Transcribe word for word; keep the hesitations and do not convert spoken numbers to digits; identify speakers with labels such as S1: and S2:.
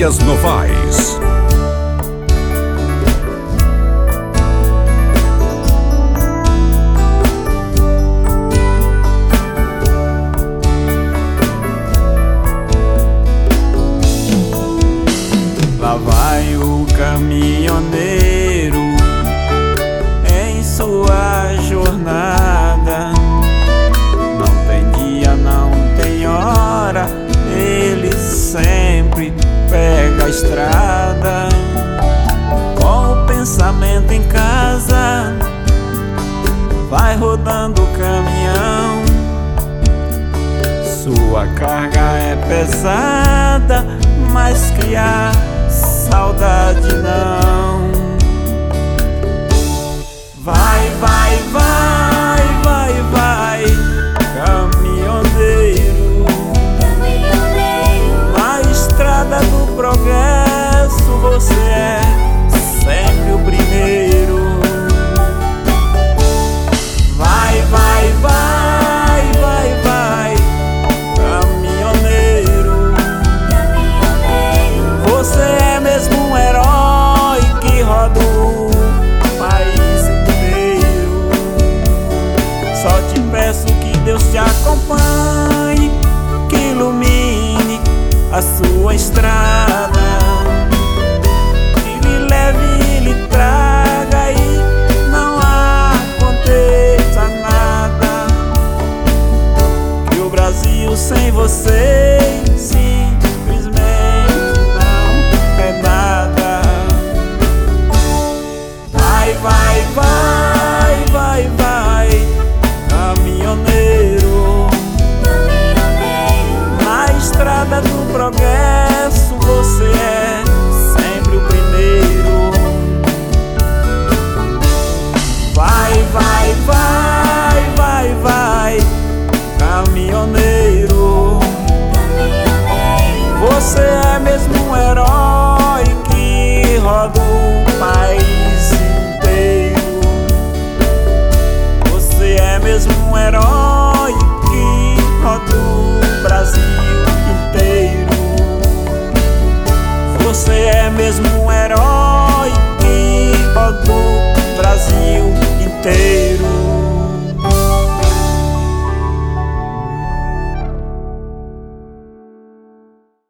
S1: Dias Novaes.
S2: Lá vai o caminhoneiro em sua jornada. Não tem dia, não tem hora, ele sempre pega a estrada. Com o pensamento em casa, vai rodando o caminhão. Sua carga é pesada, mas criar saudade não. Vai, vai, vai, vai, vai, caminhoneiro, caminhoneiro. Na estrada do progresso você é sempre o primeiro. Vai, vai, vai, vai, vai, caminhoneiro, caminhoneiro. Você é mesmo um herói que roda o país inteiro. Só te peço que Deus te acompanhe, que ilumine a sua estrada, que lhe leve e lhe traga e não aconteça nada. Que o Brasil sem você